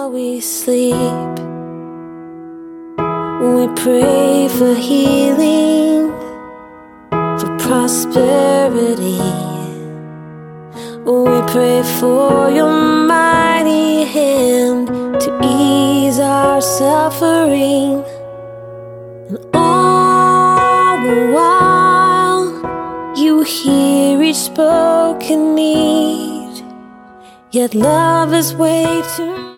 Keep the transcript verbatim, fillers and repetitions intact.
while we sleep, we pray for healing, for prosperity. We pray for your mighty hand to ease our suffering. And all the while you hear each spoken need, yet love is way too